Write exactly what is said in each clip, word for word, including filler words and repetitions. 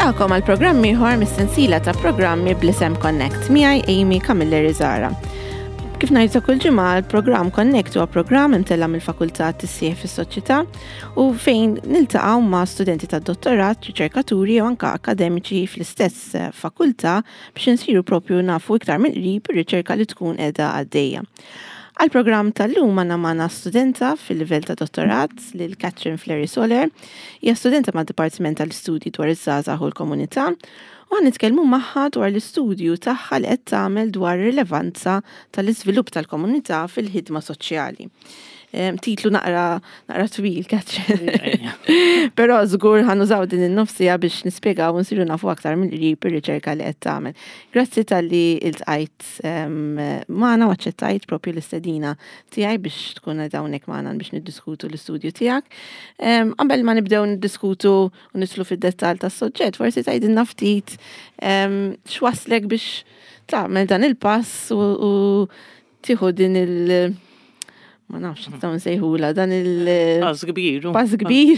Niltaqgħu mal-programm ieħor mis-sensiela ta' programmi bl-isem Connect miegħi Amy Camilleri Zara. Kif ngħidu kull ġimgħa l-programm Connect huwa programm imtella mill-Fakultà tissieħ fis-soċjetà u fejn niltaqgħu ma' studenti tad-dottorat, riċerkaturi u anke akademiċi fl-istess fakultà biex insiru propju nafu iktar mill-qrib ir-riċerka li tkun qiegħda għaddejja. Għal-programm tal-lum għandna magħna studenta fil-livell ta' dottorat lil Catherine Fleury Soler, hija studenta mad-Dipartiment tal-Istudji dwar iż-żgħażagħ u l-komunità, u ħanitkellmu magħha dwar l-istudju tagħha li qed tagħmel dwar ir-rilevanza tal-iżvilupp tal-komunità fil-ħidma soċjali. Titlu naqra naqra twil, Catherine. Però żgur ħanużaw din in-nofsija biex nispjegaw u nsiru nafu aktar mill-qrib ir-riċerka li qed tagħmel. Grazzi talli iltqajt magħna u aċċettajt propju l-istedina tiegħi biex tkun qed hawnhekk magħna biex niddiskutu l-istudju tiegħek. Qabel ma nibdew niddiskutu u nidħlu fid-dettall tas-soġġett, forsi tgħidilna ftit x'waslek biex tagħmel dan il-pass u tieħu din il- ma nafx nistgħu nsejħula dan il- Pass kbir. Pass kbir.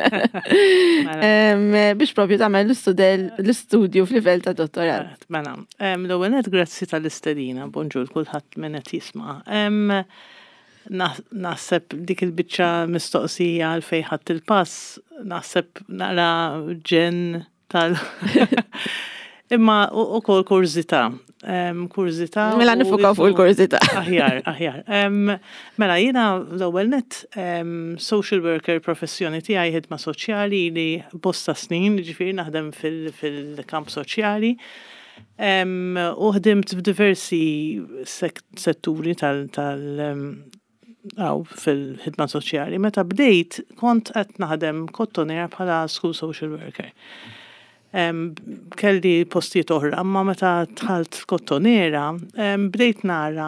Biex propju tagħmel l-istudju f'livell ta' dottorat. Mela, l-ewwel nett grazzi tal-istedina, bonġur kulħadd min qed jisma'. Naħseb dik il-biċċa mistoqsija għal fejn ħadd il-pass, naħseb nara ġen tal- imma ukoll kurżità. Kurzita. Mela nifukaw fuq il-kurzita. Aħjar, aħjar. Mela jiena l-ewwel net social worker professjoni tiegħi ħidma soċjali li bosta snin, ġifieri naħdem fil-kamp soċjali. U ħdimt f'diversi setturi tal aw fil-ħidma soċjali. Meta bdejt kont qed naħdem kottonier bħala school social worker. Um, kelli postijiet oħra, amma meta tħalt kottonera, um, bdejt nara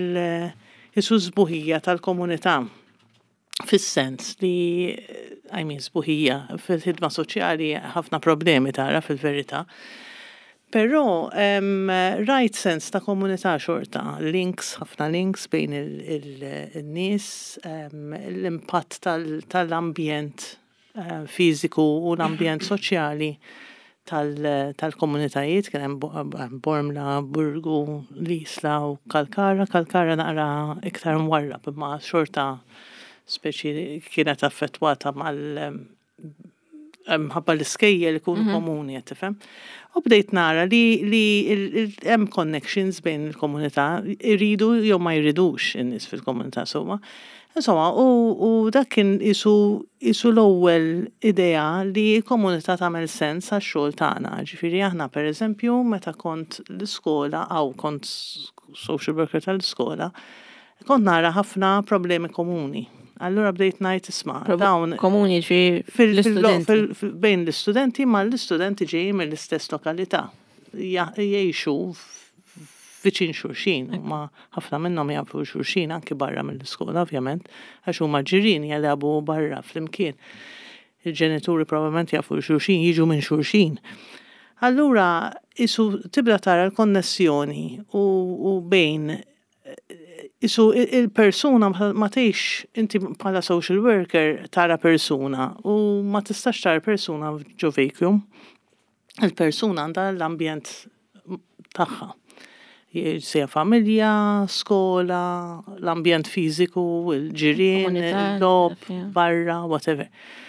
il-sużbuħija tal-komunità fis-sens li, I mean, sbuħija fil-ħidma soċjali ħafna problemi tara fil-verità. Però um, right sense ta' komunità xorta, links, ħafna links bejn il-nies, um, l-impatt tal-ambjent uh, fiżiku u l-ambjent soċjali tal-komunitajiet, kien hemm Bormla, Burgu, Lisla u Kalkara. Kalkara naqra iktar mwarrab imma xorta speċi kienet affettwata mal ħabba l-iskejjel li jkunu komuni, qed tifhem. U bdejt nara li hemm connections bejn il-komunità, iridu jew ma jridux in-nies fil-komunità sewwa. Insomma, u dak kien isu l-ewwel idea li l-komunità tagħmel sens għax-xogħol tagħna. Ġifieri aħna pereżempju meta kont l-iskola aw kont social worker tal-iskola, kont nara ħafna problemi komuni. Allura bdejt ngħid isma' dawn komuni fil-istudenti bejn l-istudenti ma l-istudenti ġejjin mill-istess lokalità. Jgħixu viċin xurxin, ma ħafna minnhom jafu xurxin anki barra mill-iskola ovvjament, għax huma ġirien jilagħbu barra flimkien. Il-ġenituri probabbilment jafu xurxin, jiġu minn xurxin. Allura isu tibda tara l-konnessjoni u bejn isu il-persuna ma tgħix inti bħala social worker tara persuna u ma tistax tara persuna ġo vacuum. Il-persuna għandha l-ambjent tagħha. Sija familja, skola, l-ambjent fiżiku, il-ġirien, il-lob, barra, whatever.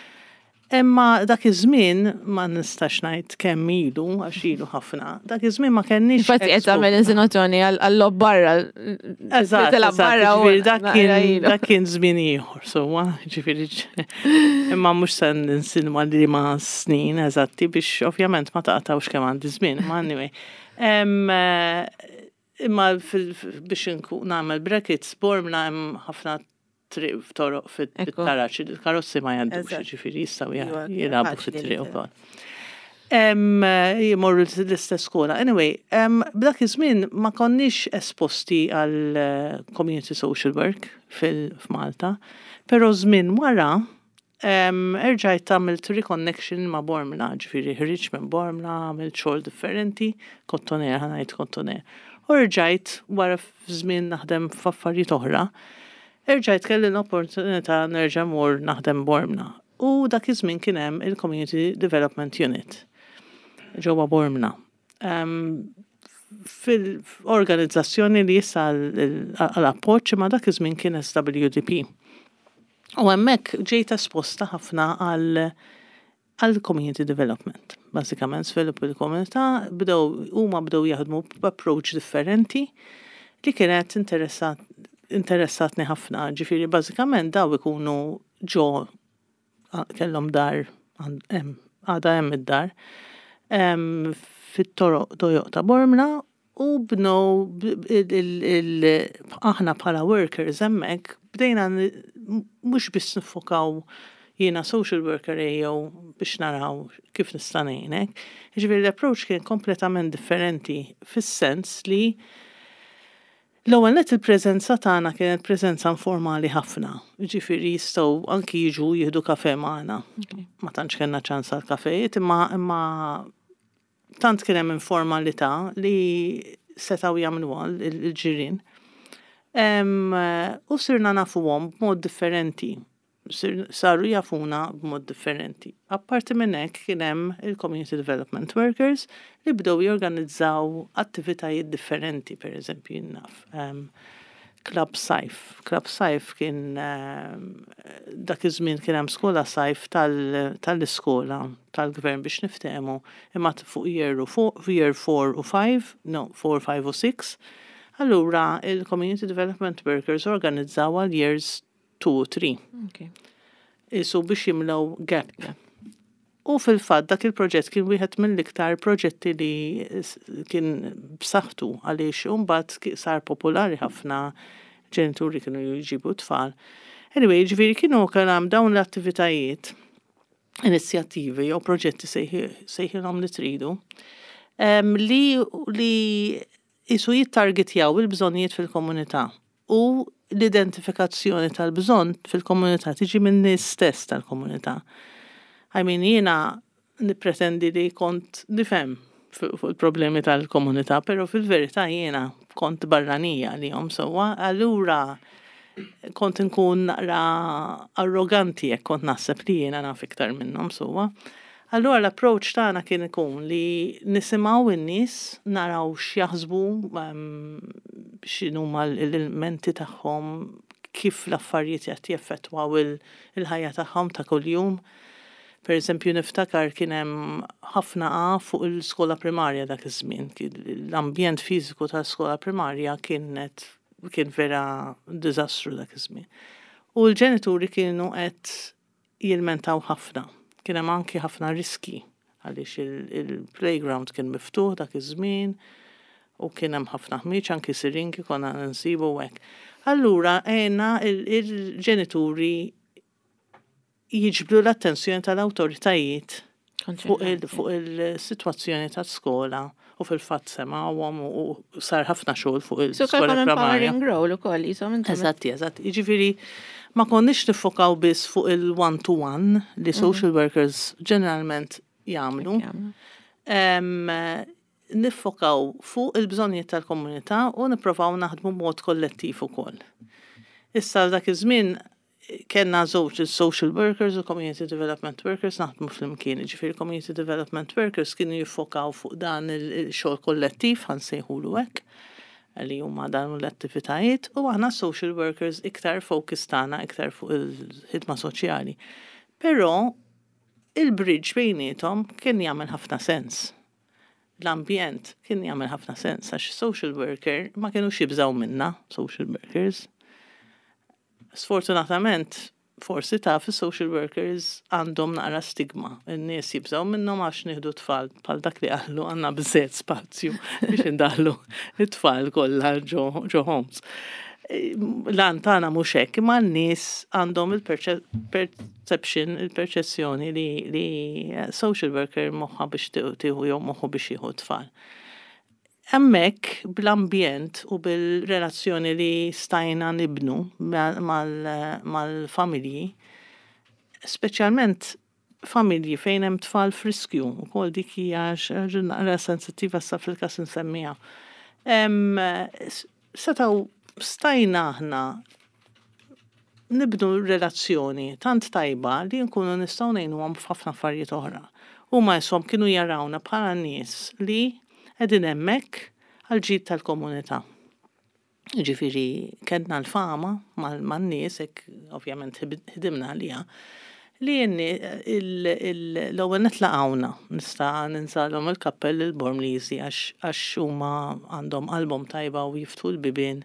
Imma dak iż-żmien ma nistax ngħid kemm ilu għax ilu ħafna. Dak iż-żmien ma kenniex. Infatti qed tagħmel insinuazzjoni għall-lob barra. Eżatt, dak kien żmien ieħor, sewwa, ġifieri. Imma mhux se ninsinwa li ma snin eżatti biex ovvjament ma taqtawx kemm għandi żmien, ma anyway. Imma biex nagħmel brackets Bormla hemm ħafna triq toroq fit-taraċ, il-karozzi ma jgħaddux, ġifieri jistgħu jilagħbu fit-triq ukoll. Jimorru l-istess skola. Anyway, b'dak iż-żmien ma konniex esposti għal community social work f'Malta, però żmien wara erġajt għamilt reconnection ma' Bormla, ġifieri ħriġ minn Bormla, għamilt xogħol differenti, kottoner, ħanajt kottoner. U rġajt wara f'żmien naħdem f'affarijiet oħra, erġajt kelli l-opportunità nerġa' mur naħdem Bormla. U dak iż-żmien kien hemm il-Community Development Unit. ġewwa Bormna. Um, fil-organizzazzjoni li jissa għal-appoċ ma dak iż-żmien kien S W D P. U hemmhekk ġejt esposta ħafna għal-community development. Basikament svilupp il-komunità bdew huma bdew jaħdmu b'approach differenti li kienet interessat interessatni ħafna. Ġifieri bażikament daw ikunu ġo kellhom dar għada hemm id-dar fit-toroq Toyota Bormna u bnow aħna bħala workers hemmhekk bdejna mhux biss nifokaw jiena social worker jew biex naraw kif nista' ngħinek. Jiġifieri l-approach kien kompletament differenti fis-sens li l-ewwel net il-preżenza tagħna kienet preżenza informali ħafna. Jiġifieri jistgħu anki jiġu jieħdu kafè magħna. Ma tantx kellna ċans għal kafejiet imma imma tant kien hemm informalità li setgħu jagħmluha il-ġirien. U sirna nafuhom b'mod differenti. Saru jafuna b'mod differenti. Apparti minn hekk kien hemm il-community development workers li bdew jorganizzaw attivitajiet differenti, pereżempju naf. Um, Club Sajf. Club Sajf kien um, dak iż-żmien kien hemm skola sajf tal-iskola tal-gvern biex niftehmu imma fuq year fuq year four u five, no, four, five u six. Allura il-community development workers organizzaw għal years two u three. Okay. Isu biex jimlaw gap. U fil-fatt dak il-proġett kien wieħed mill-iktar proġetti li kien b'saħħtu għaliex imbagħad sar popolari ħafna ġenituri kienu jġibu tfal. Anyway, ġifieri kienu kemm dawn l-attivitajiet, inizjattivi jew proġetti sejħilhom li tridu um, li li isu jittargetjaw il-bżonnijiet fil-komunità u l-identifikazzjoni tal-bżonn fil-komunità tiġi minn nies stess tal-komunità. I mean, jiena nippretendi li kont nifhem fuq il-problemi tal-komunità, però fil-verità jiena kont barranija li jom sewwa, allura kont nkun naqra arroganti jekk kont naħseb li jiena naf iktar minnhom sewwa. Allura l-approach tagħna kien ikun li nisimgħu in-nies, naraw x'jaħsbu x'inhuma l-elementi tagħhom, kif l-affarijiet qed jeffettwaw il-ħajja tagħhom ta' kuljum. Per eżempju niftakar kien hemm ħafna fuq il-skola primarja dak iż-żmien. L-ambjent fiżiku tas-skola primarja kienet kien vera diżastru dak iż-żmien. U l-ġenituri kienu qed jilmentaw ħafna. Kien hemm anki ħafna riski għaliex il-playground kien miftuħ dak iż-żmien u kien hemm ħafna ħmieġ anki siringi konna nsibu hekk. Allura għena il-ġenituri jiġbdu l-attenzjoni tal-awtoritajiet fuq il-sitwazzjoni tas-skola u fil-fatt semgħuhom u sar ħafna xogħol fuq il-skola primarja. So empowering role ukoll jisom intom. Eżatt, eżatt. Jiġifieri ma konniex nifokaw biss fuq il-one to one li social workers ġeneralment jagħmlu. Nifokaw fuq il-bżonnijiet tal-komunità u nipprovaw naħdmu mod kollettiv ukoll. Issa dak iż-żmien kenna żewġ il-social workers u community development workers naħdmu fl-imkien. Ġifieri community development workers kienu jiffokaw fuq dan il-xogħol kollettiv ħansejħulu hekk li huma dan l-attivitajiet u aħna social workers iktar focus tagħna iktar fuq il-ħidma soċjali. Però il-bridge bejniethom kien jagħmel ħafna sens. L-ambjent kien jagħmel ħafna sens għax social worker ma kienux jibżgħu minna social workers. Sfortunatament, forsi taf is-social workers għandhom naqra stigma. In-nies jibżgħu minnhom għax nieħdu tfal bħal dak li qalu għandna biżżejjed spazju biex indaħlu it-tfal kollha ġo homes. Lan tagħna mhux hekk, imma n-nies għandhom il-perception, il-perċezzjoni li li social worker moħħa biex tieħu jew moħħu biex jieħu tfal. Hemmhekk bl-ambjent u bil-relazzjoni li stajna nibnu mal-familji, speċjalment familji fejn hemm tfal friskju, ukoll dik hija naqra sensittiva sa fil-każ insemmija. Setgħu stajna aħna nibnu relazzjoni tant tajba li nkunu nistgħu ngħinuhom f'ħafna affarijiet oħra. U ma jisom kienu jarawna bħala nies li qegħdin hemmhekk għal-ġid tal-komunità. Ġifieri kellna l-fama mal-nies, hekk ovvjament ħidimna għaliha, li l-ewwel nitlaqgħuna nista' ninsalhom il-kappell il-Bormlisi għax huma għandhom album tajba u jiftħu l-bibien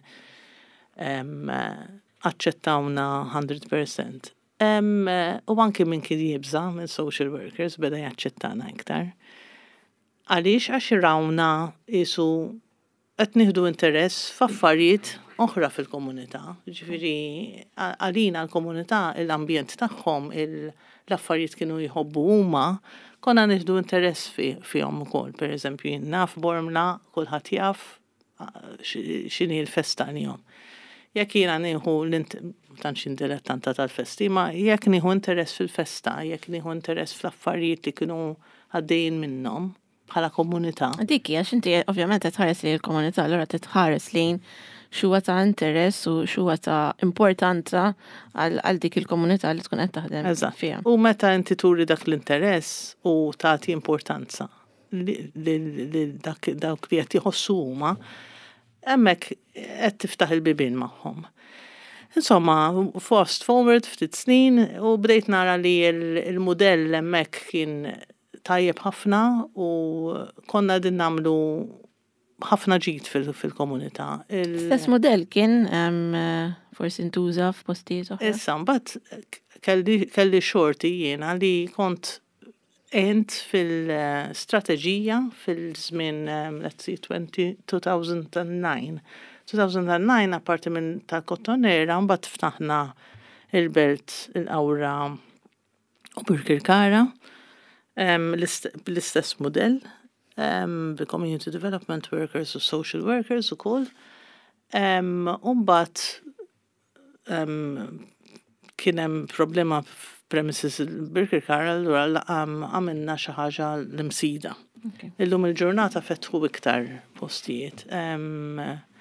aċċettawna one hundred percent. U anke minn kien jibża minn social workers beda jaċċettana iktar. Għaliex għax irawna isu qed nieħdu interess f'affarijiet oħra fil-komunità. Ġifieri għalina l-komunità l-ambjent tagħhom l-affarijiet kienu jħobbu huma konna nieħdu interess fihom ukoll. Pereżempju jien naf Bormla kulħadd jaf x'inhi l-festa għalihom. Jekk jiena nieħu tantx indilettanta tal-festi, ma jekk nieħu interess fil-festa, jekk nieħu interess fl-affarijiet li kienu għaddejjin minnhom bħala komunità. Dik hija x'inti ovvjament qed tħares li l-komunità allura titħares lejn xuwa ta' interess u xuwa ta' importanza għal dik il-komunità li tkun qed taħdem fiha. U meta inti turi dak l-interess u tagħti importanza li dak li qed jħossu huma, hemmhekk qed tiftaħ il-bibien magħhom. Insomma, fast forward ftit snin u bdejt nara li il-modell hemmhekk kien tajjeb ħafna u konna din nagħmlu ħafna ġid fil-komunità. Stess modell kien forsi ntuża f'postijiet oħra. Issa mbagħad kelli xorti jiena li kont ent fil-strateġija fil-żmien let's see two thousand nine. two thousand nine apparti minn tal-Kottonera mbagħad ftaħna il-Belt il-Qawra u Birkirkara bl-istess modell. Um, community development workers u social workers u koll. Um, Umbat um, kienem problema premises il-Birkirkara l-għura għamilna xaħġa l-imsida. Okay. Illum il-ġurnata fetħu iktar postijiet. Um,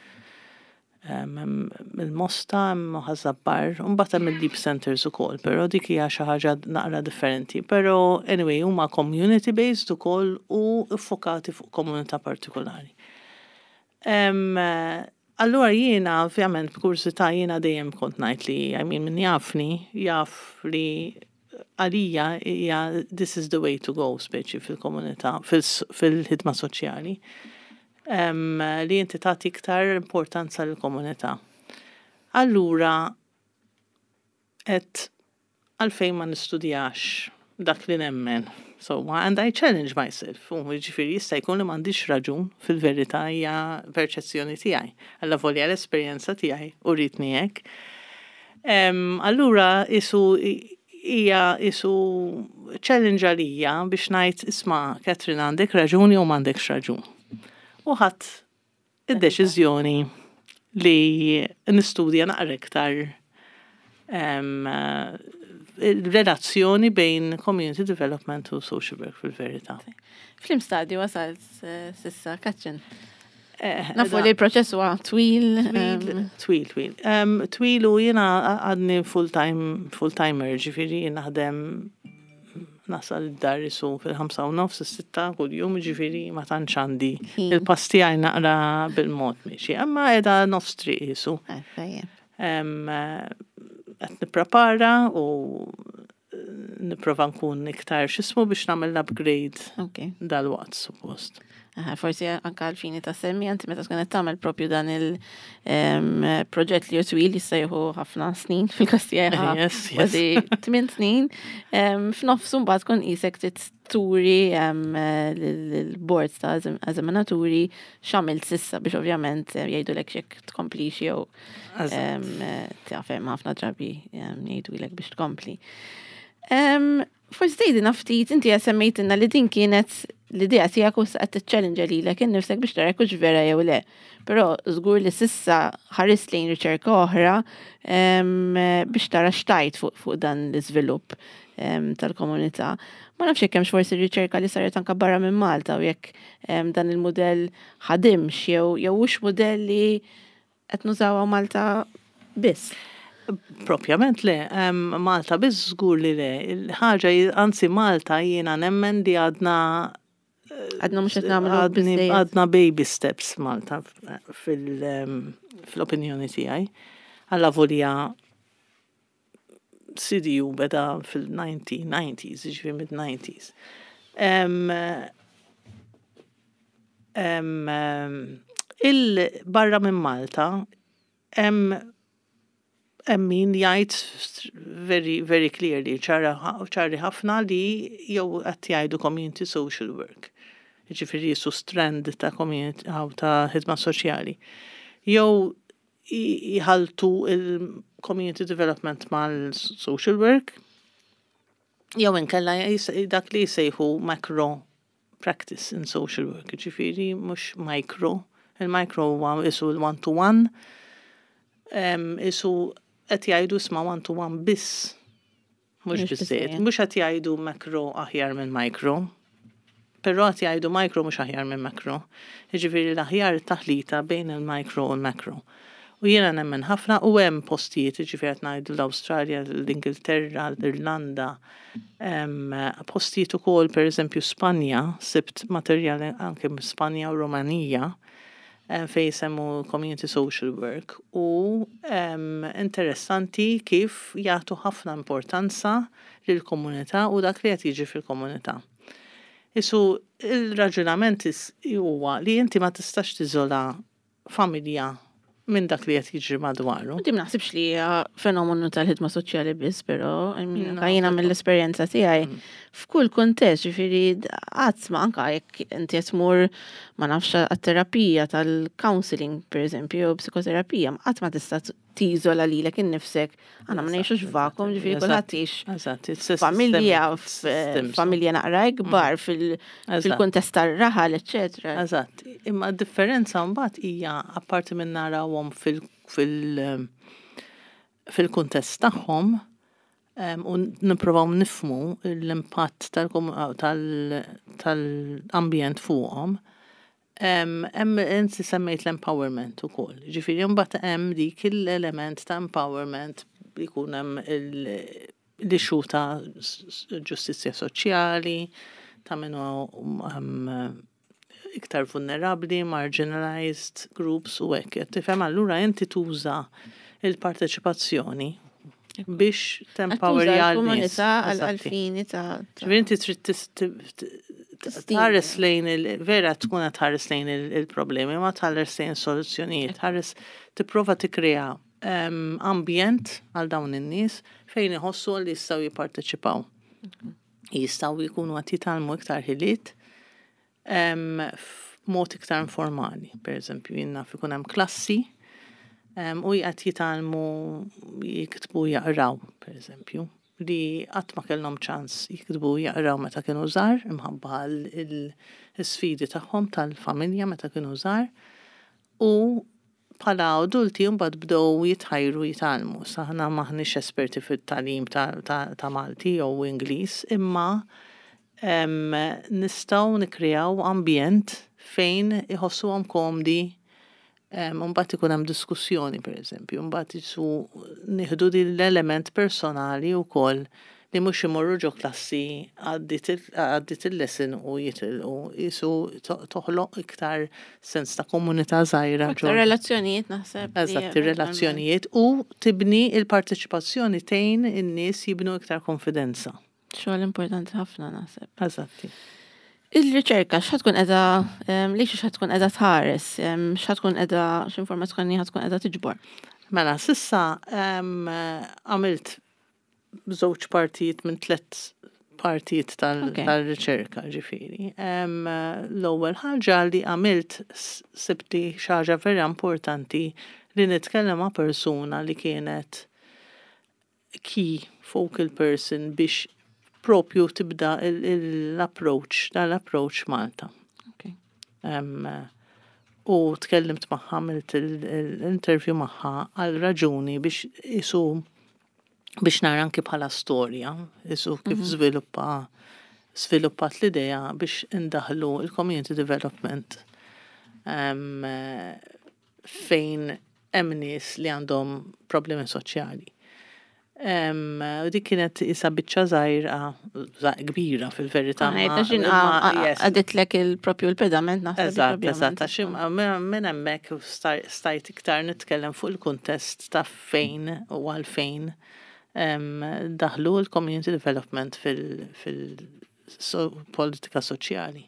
um, il-Mosta, Ħażabbar, umbat hemm il-Deep Centers u koll, pero dik hija xi ħaġa naqra differenti. Pero anyway, huma community based ukoll u iffokati fuq komunità partikolari. Um, allura jiena ovvjament b'kursità jiena dejjem kont ngħid li I mean min jafni jaf li għalija hija this is the way to go speċi fil-komunità, fil-ħidma soċjali. Um, li inti tagħti iktar importanza l-komunità. Allura qed għalfejn ma nistudjax dak li nemmen. So, and I challenge myself. U ġifieri jista' jkun li m'għandix raġun fil-verità hija perċezzjoni tiegħi. Alla volja l-esperjenza tiegħi u ritni hekk. Um, allura isu hija isu challenge għalija biex ngħid isma' Catherine għandek raġun jew m'għandekx raġun. U ħadd id-deċiżjoni li nistudja naqra iktar il-relazzjoni bejn community development u social work fil-verità. Flim stadju wasal sissa Catherine. Nafu li l-proċess huwa twil. Twil, twil. Twil u jiena għadni full-time full-timer ġifieri naħdem nasal id-darrisu fil-ħamsa u nofs is-sitta kull jum ġifieri ma tantx għandi il-pasti għaj naqra bil-mod miexi. Imma qiegħda nofs triq isu. Qed nipprepara u nipprova nkun iktar x'ismu biex nagħmel l-upgrade dal-waqt suppost. Forsi anka għal-fini ta' semmi, għanti meta tkun qed tagħmel propju dan il-proġett li twil jista' jieħu ħafna snin fil-kastija kważi tmien snin. F'nofsu mbagħad tkun qisek turi l-boards ta' eżaminaturi x'għamilt sissa biex ovvjament jgħidulek x'jekk tkomplix jew tafhem ħafna drabi jgħidulek biex tkompli. Forsi tgħidilna ftit inti semmejtilna li din kienet l-idea tiegħek u qed tiċċallenġa lilek innifsek biex tara hekk vera jew le. Però żgur li sissa ħares lejn riċerka oħra biex tara x'tajt fuq dan l-iżvilupp tal-komunità. Ma nafx hekk hemmx forsi riċerka li saret anke barra minn Malta u jekk dan il-mudell ħadimx jew jew hux mudell li qed nużawha Malta biss. Propjament le, Malta biz żgur li le, il-ħaġa anzi Malta jiena nemmen li għadna Għadna mhux qed nagħmlu biżejjed. għadna baby steps Malta fil-opinjoni tiegħi. Alla volja C D U beda fil-nineteen nineties, ġifi mid-nineties. Il-barra minn Malta, hemm min jgħid very, very clearly, ċari ħafna li jew qed jgħidu community social work. Ġifieri jisu strand ta' community ta' ħidma soċjali. Jew jħaltu il-community development mal-social work, jew inkella dak li jsejħu macro practice in social work, ġifieri mhux micro. Il-micro huwa isu l-one-to-one, isu qed jgħidu isma' one-to-one biss. Mhux biżżejjed. Mhux qed jgħidu macro aħjar minn micro. Però qed jgħidu micro mhux aħjar minn macro. Jiġifieri l-aħjar taħlita bejn il-micro u l-macro. U jiena nemmen ħafna u hemm postijiet, jiġifieri qed ngħidu l-Awstralja, l-Ingilterra, l-Irlanda, postijiet ukoll pereżempju Spanja, sibt materjali anke Spanja u Romanija, fej semmu community social work u um, interessanti kif jagħtu ħafna importanza lill-komunità u dak li qed jiġi fil-komunità. Isu il-raġunament huwa li inti ma tistax tiżola familja minn dak li qed jiġri madwaru. Inti ma naħsibx li hija fenomenu tal-ħidma soċjali biss, però jiena mill-esperjenza tiegħi f'kull kuntest, ġifieri qatt ma anke jekk inti qed tmur ma nafx għat-terapija tal-counseling pereżempju jew psikoterapija, qatt ma tista' tiżola lilek innifsek għandna ma ngħixux vakum, ġifieri kulħadd tgħix familja familja naqra ikbar fil-kuntest tar-raħal, eċċetera. Eżatt. Imma d-differenza mbagħad hija apparti minn narawhom fil-kuntest tagħhom u nippruvaw nifhmu l-impatt tal-ambjent fuqhom. Hemm inti semmejt l-empowerment ukoll. Ġifieri mbagħad hemm dik l-element ta' empowerment jkun hemm l-ixu ta' ġustizzja soċjali, ta' minnu iktar vulnerabbli, marginalized groups u hekk. Tifhem allura inti tuża il-parteċipazzjoni biex tempowerja l-nies. Għal-fini ta' inti trid tħares lejn il-vera tkun qed tħares lejn il-problemi, ma tħares lejn soluzzjonijiet, tħares tipprova tikkrea ambjent għal dawn in-nies fejn iħossu li jistgħu jipparteċipaw. Jistgħu jkunu qed jitgħallmu iktar ħiliet f'mod iktar informali. Pereżempju, jien naf ikun hemm klassi u jgħat jitalmu jiktbu jaqraw, per eżempju, li qatt ma kellhom ċans jiktbu jaqraw meta kienu żgħar, imħabba l-sfidi tagħhom tal-familja meta kienu żgħar, u bħala adulti mbagħad bdew jitħajru jitalmu. Saħna maħniex esperti fit-tagħlim ta' Malti jew Ingliż, imma nistgħu nikkreaw ambjent fejn iħossuhom komdi. Mbagħad ikun hemm diskussjoni pereżempju, mbagħad isu nieħdu l-element personali wkoll li mhux imorru ġo klassi għaddit il-lesson u jitilqu isu toħloq iktar sens ta' komunità żgħira. Iktar relazzjonijiet naħseb. Eżatt, ir-relazzjonijiet u tibni il-parteċipazzjoni tgħin in-nies jibnu iktar konfidenza. Xogħol importanti ħafna naħseb. Eżatt. Il-riċerka x'ħatkun qiegħda liexi x'ħatkun qiegħda tħares, x'ħatkun qiegħda x'informazzjoni ħatkun qiegħda tiġbor. Mela, sissa għamilt żewġ partijiet minn tliet partijiet tal-riċerka ġifieri. L-ewwel ħaġa li għamilt sibti xi ħaġa vera importanti li nitkellem ma' persuna li kienet key focal person biex propju tibda l-approach, dal-approach Malta. U tkellimt magħha, għamilt l-interview magħha għal raġuni biex isu biex nara anki bħala storja, isu kif żviluppa żviluppat l-idea biex indaħlu il-community development fejn hemm nies li għandhom problemi soċjali. Em, U dik kienet isa biċċa żgħira kbira fil-verità. Għajta ma- xin ma- yes. għaditlek il-propju il-pedament naħseb. Eżatt, il-propjament. eżatt, għax im- minn minn hemmhekk sta- stajt iktar nitkellem fuq il-kuntest ta' fejn u għalfejn em, daħlu l-community development fil-politika soċjali.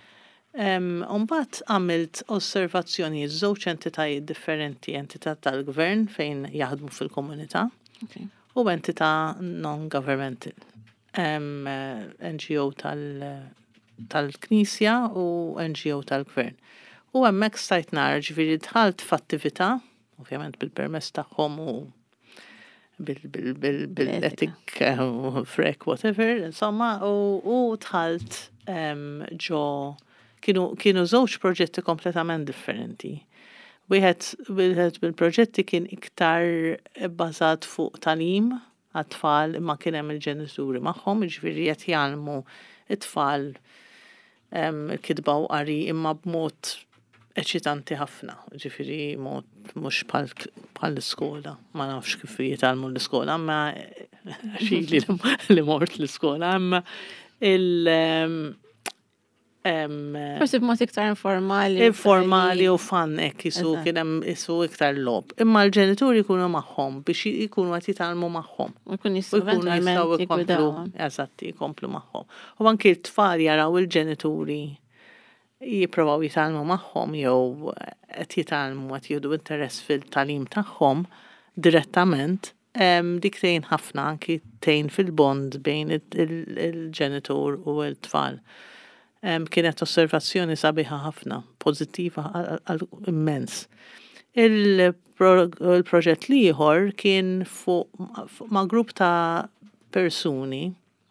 Umbat għamilt osservazzjoni żewġ entitajiet differenti, entità tal-gvern fejn jaħdmu fil-komunità Okay. u entità non-governmental, em, N G O tal- tal-Knisja u N G O tal-Gvern. U hemmhekk stajt nara ġifieri dħalt f'attività, ovvjament bil-permess tagħhom u bil- bil- bil- bil-etik u frek whatever, insomma, u u dħalt em, ġo kienu kienu żewġ proġetti kompletament differenti. Wieħed wieħed bil-proġetti kien iktar bbażat fuq talim għat-tfal imma kien hemm il-ġenituri magħhom, jiġifieri qed jgħallmu it-tfal em, kitba u qari imma b'mod eċitanti ħafna, ġifieri mod mhux bħal bħall-iskola, ma nafx kif jitgħallmu l-iskola, imma xili li mort l-iskola, imma il em, em, Forsi b'mod iktar informali. informali u fan ek jisu Eżatt. kien hemm isu iktar lob. Imma l-ġenituri jkunu magħhom biex jkunu qed jitgħallmu magħhom. U jkun U jistgħu jkunu jistgħu eventualment jkomplu, jikwidawhom. eżatt, jkomplu magħhom. U anki l-tfal jaraw il-ġenituri jipprovaw jitgħallmu magħhom jew qed jitgħallmu qed jieħdu interess fil-talim tagħhom direttament, em, dik tgħin ħafna anki tgħin fil-bond bejn il- il- il-ġenitur u l-tfal. Em, Kienet osservazzjoni sabiħa ħafna, pożittiva għal- għal- immens. Il-pro- Il-proġett liħor kien fuq ma' grupp ta' persuni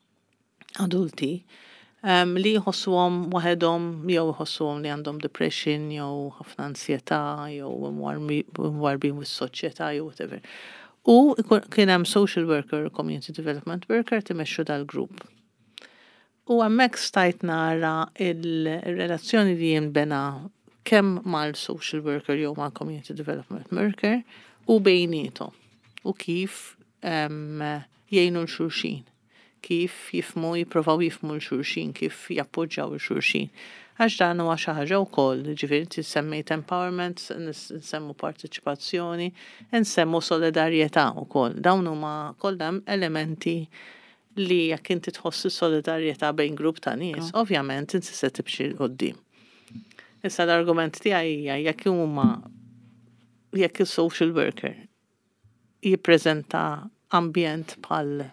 adulti um, li jħossuhom waħedhom jew jħossuhom li għandhom depression jew ħafna ansjetà jew mwarbin mis-soċjetà jew whatever. U ikun- kien hemm social worker, community development worker timexxu dal-grupp. U hemmhekk stajt nara il-relazzjoni li jinbena kemm mal-social worker jew mal-community development worker u bejnietom. U kif em, jgħinu l-xulxin. Kif jifmu, jipprovaw jifmu l-xulxin, kif jappoġġaw l-xulxin. Għax dan huwa xi ħaġa wkoll, ġifieri tissemmejt empowerment, nis- nsemmu partiċipazzjoni, nsemmu solidarjetà wkoll. Dawn huma kollha hemm elementi li jekk inti tħossi solidarjetà bejn grupp ta' nies, ovvjament inti se tibxi l-qoddim. Issa l-argument tiegħi hija jekk huma jekk is-social worker jippreżenta ambjent bħal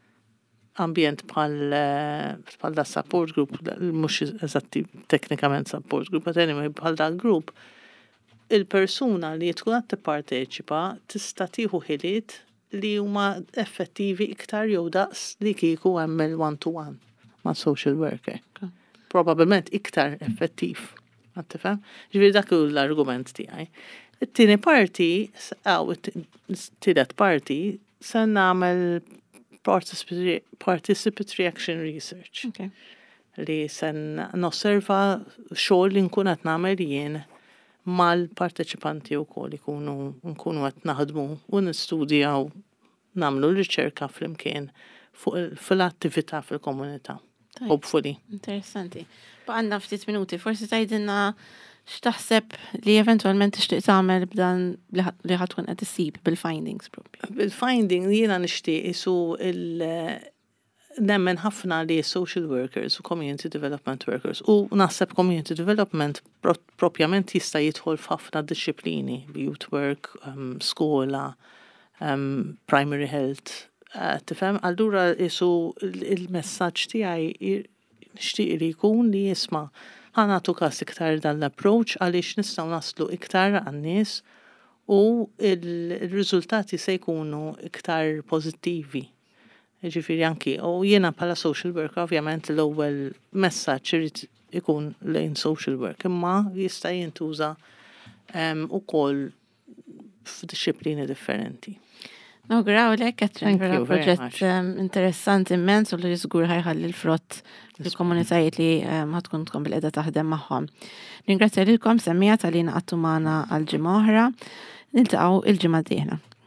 ambjent bħal eh, bħal da support group, mhux eżatti teknikament support group, but anyway bħal da group, il-persuna li tkun qed tipparteċipa tista' tieħu ħiliet li huma effettivi iktar jew daqs li kieku hemm il-one to one ma' social worker. Okay. Probabilment iktar effettiv. Ma tifhem? Ġifieri dak hu l-argument tiegħi. It-tieni parti, aw it-tielet parti, se nagħmel participatory participatory action research Okay. li se nosserva xogħol li nkun qed nagħmel jien mal-parteċipanti wkoll ikunu nkunu qed naħdmu u nistudjaw nagħmlu riċerka flimkien fuq il- fil-attività fil-komunità. Tajb. Hopefully. Interessanti. Ba' għandna ftit minuti, forsi tgħidilna x'taħseb li eventwalment tixtieq tagħmel b'dan li ħa- li ħadd tkun qed issib bil-findings propju. Bil-finding li jiena nixtieq isu il- nemmen ħafna li social workers u community development workers u naħseb community development pro propjament jista' jidħol f'ħafna disċiplini, youth work, um, skola, um, primary health. Uh, tifhem, allura isu il- il-messaġġ tiegħi i- nixtieq li jkun li jisma' ħanatu każ iktar dan l-approach għaliex nistgħu naslu iktar għan-nies u il-riżultati se jkunu iktar pożittivi. Ġifieri anki, u jiena bħala social worker ovvjament l-ewwel messaġġ irid ikun lejn social work, imma jista' jintuża um, ukoll f'disciplini differenti. Nawguraw lek, Katrin, Thank vera you very proġett much. um, interessanti immens u li żgur ħajħalli l-frott fil-komunitajiet li um, ħatkun tkun bil-qeda taħdem magħhom. Ringrazzja lilkom semmija tal-li naqattu magħna għal ġimgħa oħra, niltaqgħu il-ġimgħa d-dieħla.